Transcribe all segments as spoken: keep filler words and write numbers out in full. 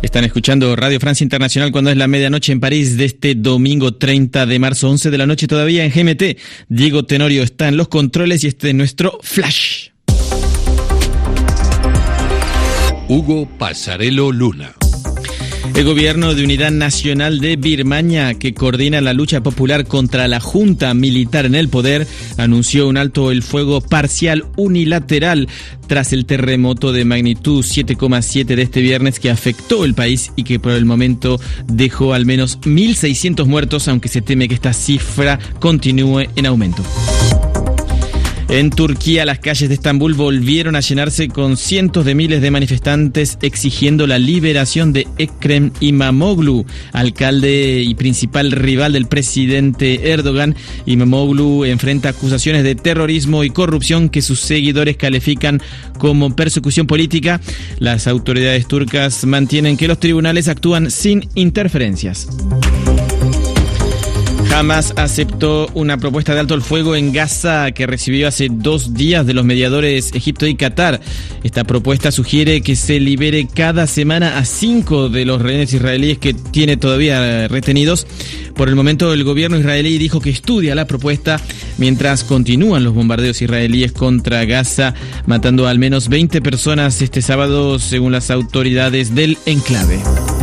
Están escuchando Radio Francia Internacional cuando es la medianoche en París de este domingo treinta de marzo, once de la noche todavía en G M T. Diego Tenorio está en los controles y este es nuestro Flash. Hugo Pasarello Luna. El gobierno de unidad nacional de Birmania, que coordina la lucha popular contra la junta militar en el poder, anunció un alto el fuego parcial unilateral tras el terremoto de magnitud siete coma siete de este viernes que afectó el país y que por el momento dejó al menos mil seiscientos muertos, aunque se teme que esta cifra continúe en aumento. En Turquía, las calles de Estambul volvieron a llenarse con cientos de miles de manifestantes exigiendo la liberación de Ekrem İmamoğlu, alcalde y principal rival del presidente Erdogan. İmamoğlu enfrenta acusaciones de terrorismo y corrupción que sus seguidores califican como persecución política. Las autoridades turcas mantienen que los tribunales actúan sin interferencias. Hamas aceptó una propuesta de alto el fuego en Gaza que recibió hace dos días de los mediadores Egipto y Qatar. Esta propuesta sugiere que se libere cada semana a cinco de los rehenes israelíes que tiene todavía retenidos. Por el momento, el gobierno israelí dijo que estudia la propuesta mientras continúan los bombardeos israelíes contra Gaza, matando a al menos veinte personas este sábado, según las autoridades del enclave.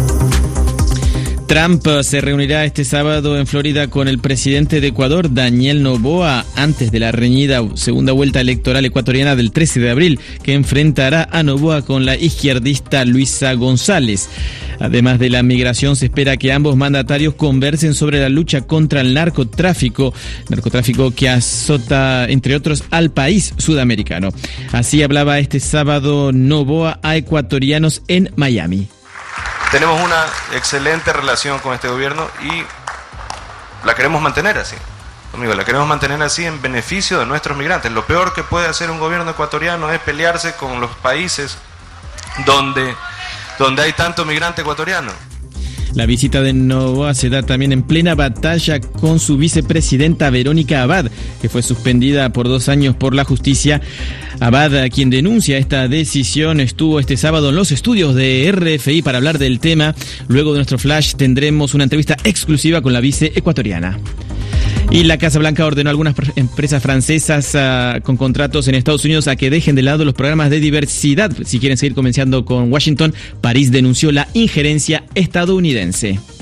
Trump se reunirá este sábado en Florida con el presidente de Ecuador, Daniel Noboa, antes de la reñida segunda vuelta electoral ecuatoriana del trece de abril, que enfrentará a Noboa con la izquierdista Luisa González. Además de la migración, se espera que ambos mandatarios conversen sobre la lucha contra el narcotráfico, narcotráfico que azota, entre otros, al país sudamericano. Así hablaba este sábado Noboa a ecuatorianos en Miami. Tenemos una excelente relación con este gobierno y la queremos mantener así. Amigo, la queremos mantener así en beneficio de nuestros migrantes. Lo peor que puede hacer un gobierno ecuatoriano es pelearse con los países donde, donde hay tanto migrante ecuatoriano. La visita de Noboa se da también en plena batalla con su vicepresidenta Verónica Abad, que fue suspendida por dos años por la justicia. Abad, quien denuncia esta decisión, estuvo este sábado en los estudios de R F I para hablar del tema. Luego de nuestro flash tendremos una entrevista exclusiva con la vice ecuatoriana. Y la Casa Blanca ordenó a algunas empresas francesas uh, con contratos en Estados Unidos a que dejen de lado los programas de diversidad. Si quieren seguir comerciando con Washington, París denunció la injerencia estadounidense.